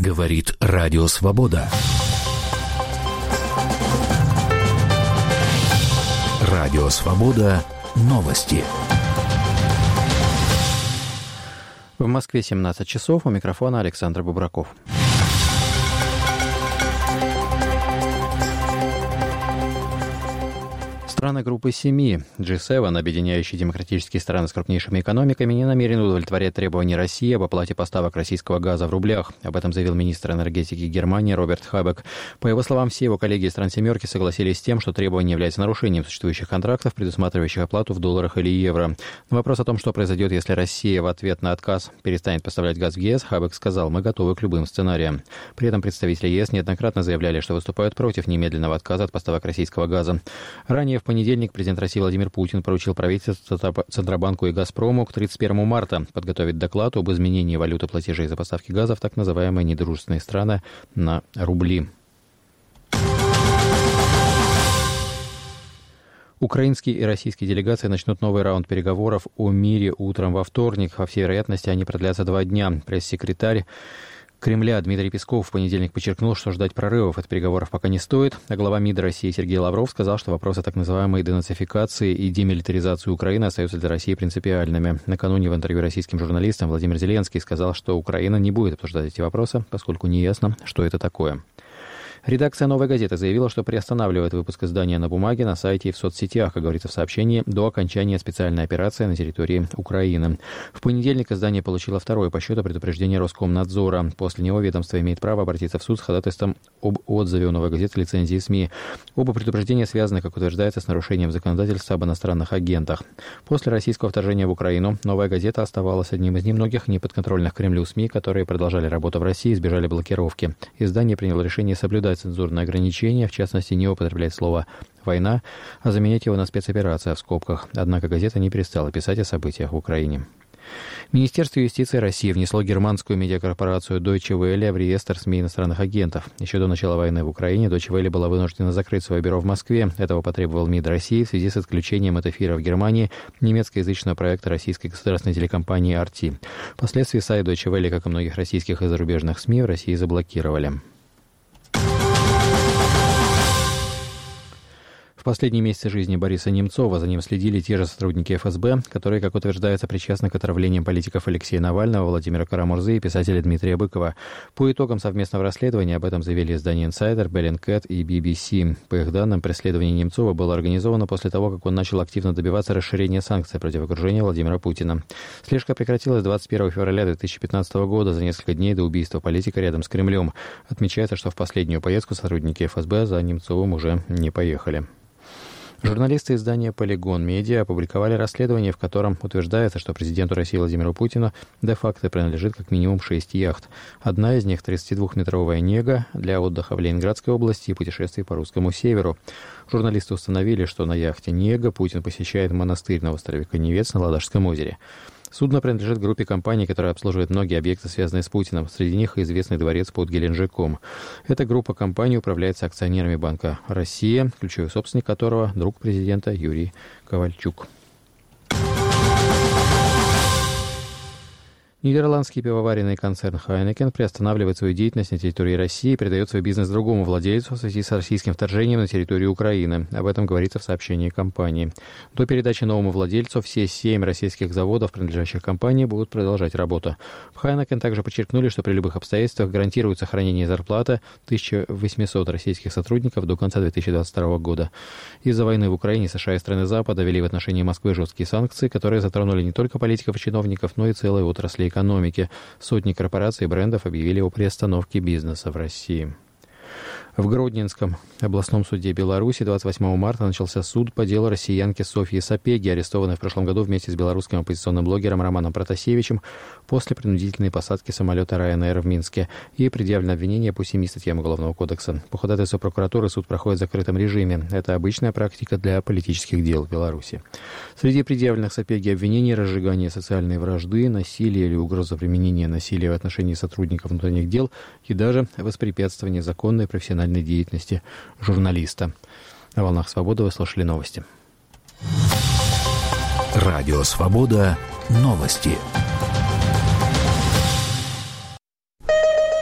Говорит Радио Свобода. Радио Свобода. Новости. В Москве 17 часов. У микрофона Александр Бубраков. Страны группы 7, G7, объединяющие демократические страны с крупнейшими экономиками, не намерены удовлетворять требования России об оплате поставок российского газа в рублях. Об этом заявил министр энергетики Германии Роберт Хабек. По его словам, все его коллеги из стран «семерки» согласились с тем, что требование является нарушением существующих контрактов, предусматривающих оплату в долларах или евро. На вопрос о том, что произойдет, если Россия в ответ на отказ перестанет поставлять газ в ЕС, Хабек сказал: «Мы готовы к любым сценариям». При этом представители ЕС неоднократно заявляли, что выступают против немедленного отказа от поставок российского газа. Ранее в понедельник президент России Владимир Путин поручил правительству, Центробанку и «Газпрому» к 31 марта подготовить доклад об изменении валюты платежей за поставки газа в так называемые недружественные страны на рубли. Украинские и российские делегации начнут новый раунд переговоров о мире утром во вторник. По всей вероятности, они продлятся 2 дня. Пресс-секретарь Кремля Дмитрий Песков в понедельник подчеркнул, что ждать прорывов от переговоров пока не стоит, а глава МИД России Сергей Лавров сказал, что вопросы так называемой денацификации и демилитаризации Украины остаются для России принципиальными. Накануне в интервью российским журналистам Владимир Зеленский сказал, что Украина не будет обсуждать эти вопросы, поскольку неясно, что это такое. Редакция «Новой газеты» заявила, что приостанавливает выпуск издания на бумаге, на сайте и в соцсетях, как говорится в сообщении, до окончания специальной операции на территории Украины. В понедельник издание получило второе по счету предупреждение Роскомнадзора. После него ведомство имеет право обратиться в суд с ходатайством об отзыве у «Новой газеты» лицензии СМИ. Оба предупреждения связаны, как утверждается, с нарушением законодательства об иностранных агентах. После российского вторжения в Украину «Новая газета» оставалась одним из немногих неподконтрольных Кремлю СМИ, которые продолжали работу в России и избежали блокировки. Издание приняло решение соблюдать цензурные ограничения, в частности, не употреблять слово «война», а заменять его на «спецоперация» в скобках. Однако газета не перестала писать о событиях в Украине. Министерство юстиции России внесло германскую медиакорпорацию Deutsche Welle в реестр СМИ иностранных агентов. Еще до начала войны в Украине Deutsche Welle была вынуждена закрыть свое бюро в Москве. Этого потребовал МИД России в связи с отключением от эфира в Германии немецкоязычного проекта российской государственной телекомпании RT. Впоследствии сайт Deutsche Welle, как и многих российских и зарубежных СМИ, в России заблокировали. В последние месяцы жизни Бориса Немцова за ним следили те же сотрудники ФСБ, которые, как утверждается, причастны к отравлениям политиков Алексея Навального, Владимира Карамурзы и писателя Дмитрия Быкова. По итогам совместного расследования об этом заявили издания Insider, Bellingcat и BBC. По их данным, преследование Немцова было организовано после того, как он начал активно добиваться расширения санкций против окружения Владимира Путина. Слежка прекратилась 21 февраля 2015 года, за несколько дней до убийства политика рядом с Кремлем. Отмечается, что в последнюю поездку сотрудники ФСБ за Немцовым уже не поехали. Журналисты издания «Полигон Медиа» опубликовали расследование, в котором утверждается, что президенту России Владимиру Путину де-факто принадлежит как минимум 6 яхт. Одна из них — 32-метровая «Нега» для отдыха в Ленинградской области и путешествий по русскому северу. Журналисты установили, что на яхте «Нега» Путин посещает монастырь на острове Коневец на Ладожском озере. Судно принадлежит группе компаний, которая обслуживает многие объекты, связанные с Путиным. Среди них и известный дворец под Геленджиком. Эта группа компаний управляется акционерами Банка «Россия», ключевой собственник которого — друг президента Юрий Ковальчук. Нидерландский пивоваренный концерн Heineken приостанавливает свою деятельность на территории России и передает свой бизнес другому владельцу в связи с российским вторжением на территорию Украины. Об этом говорится в сообщении компании. До передачи новому владельцу все 7 российских заводов, принадлежащих компании, будут продолжать работу. В Heineken также подчеркнули, что при любых обстоятельствах гарантируют сохранение зарплаты 1800 российских сотрудников до конца 2022 года. Из-за войны в Украине США и страны Запада ввели в отношении Москвы жесткие санкции, которые затронули не только политиков и чиновников, но и целые отрасли экономики. Сотни корпораций и брендов объявили о приостановке бизнеса в России. В Гродненском областном суде Беларуси 28 марта начался суд по делу россиянки Софьи Сапеги, арестованной в прошлом году вместе с белорусским оппозиционным блогером Романом Протасевичем после принудительной посадки самолета Ryanair в Минске. Ей предъявлено обвинение по 7 статьям Уголовного кодекса. По ходатайству прокуратуры суд проходит в закрытом режиме. Это обычная практика для политических дел в Беларуси. Среди предъявленных Сапеги обвинений — разжигание социальной вражды, насилие или угроза применения насилия в отношении сотрудников внутренних дел и даже воспрепятствование законной профессиональной деятельности журналиста. На «Волнах Свободы» вы слушали новости. Радио Свобода. Новости.